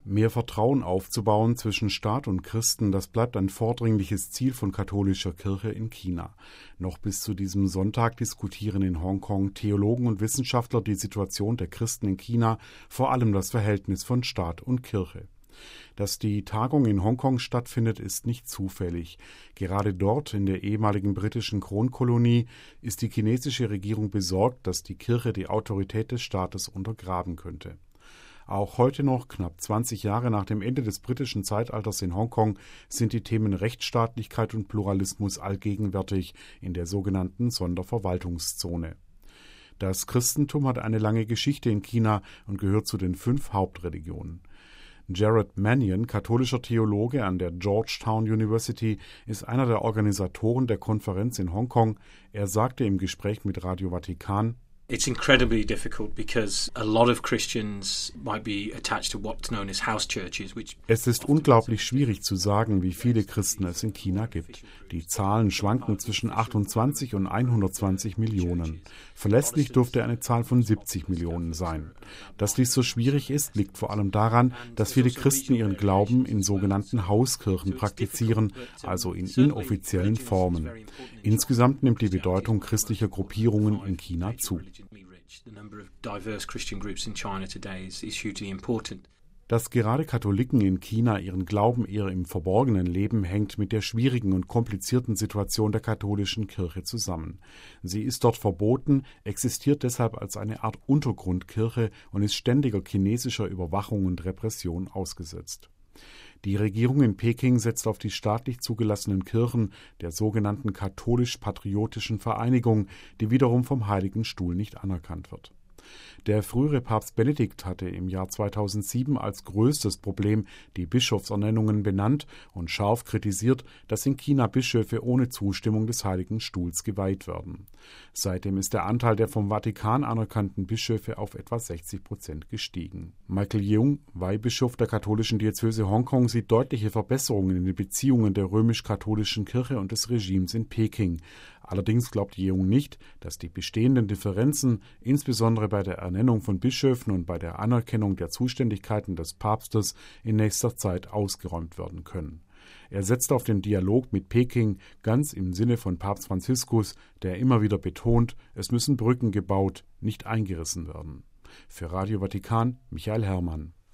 Mehr Vertrauen aufzubauen zwischen Staat und Christen, das bleibt ein vordringliches Ziel von katholischer Kirche in China. Noch bis zu diesem Sonntag diskutieren in Hongkong Theologen und Wissenschaftler die Situation der Christen in China, vor allem das Verhältnis von Staat und Kirche. Dass die Tagung in Hongkong stattfindet, ist nicht zufällig. Gerade dort, in der ehemaligen britischen Kronkolonie, ist die chinesische Regierung besorgt, dass die Kirche die Autorität des Staates untergraben könnte. Auch heute noch, knapp 20 Jahre nach dem Ende des britischen Zeitalters in Hongkong, sind die Themen Rechtsstaatlichkeit und Pluralismus allgegenwärtig in der sogenannten Sonderverwaltungszone. Das Christentum hat eine lange Geschichte in China und gehört zu den 5 Hauptreligionen. Jared Mannion, katholischer Theologe an der Georgetown University, ist einer der Organisatoren der Konferenz in Hongkong. Er sagte im Gespräch mit Radio Vatikan: It's incredibly difficult because a lot of Christians might be attached to what's known as house churches, which Es ist unglaublich schwierig zu sagen, wie viele Christen es in China gibt. Die Zahlen schwanken zwischen 28 und 120 Millionen. Verlässlich dürfte eine Zahl von 70 Millionen sein. Dass dies so schwierig ist, liegt vor allem daran, dass viele Christen ihren Glauben in sogenannten Hauskirchen praktizieren, also in inoffiziellen Formen. Insgesamt nimmt die Bedeutung christlicher Gruppierungen in China zu. Dass gerade Katholiken in China ihren Glauben eher im Verborgenen leben, hängt mit der schwierigen und komplizierten Situation der katholischen Kirche zusammen. Sie ist dort verboten, existiert deshalb als eine Art Untergrundkirche und ist ständiger chinesischer Überwachung und Repression ausgesetzt. Die Regierung in Peking setzt auf die staatlich zugelassenen Kirchen der sogenannten katholisch-patriotischen Vereinigung, die wiederum vom Heiligen Stuhl nicht anerkannt wird. Der frühere Papst Benedikt hatte im Jahr 2007 als größtes Problem die Bischofsernennungen benannt und scharf kritisiert, dass in China Bischöfe ohne Zustimmung des Heiligen Stuhls geweiht werden. Seitdem ist der Anteil der vom Vatikan anerkannten Bischöfe auf etwa 60% gestiegen. Michael Yeung, Weihbischof der katholischen Diözese Hongkong, sieht deutliche Verbesserungen in den Beziehungen der römisch-katholischen Kirche und des Regimes in Peking. Allerdings glaubt Yeung nicht, dass die bestehenden Differenzen, insbesondere bei der Ernennung von Bischöfen und bei der Anerkennung der Zuständigkeiten des Papstes, in nächster Zeit ausgeräumt werden können. Er setzt auf den Dialog mit Peking, ganz im Sinne von Papst Franziskus, der immer wieder betont, es müssen Brücken gebaut, nicht eingerissen werden. Für Radio Vatikan, Michael Herrmann.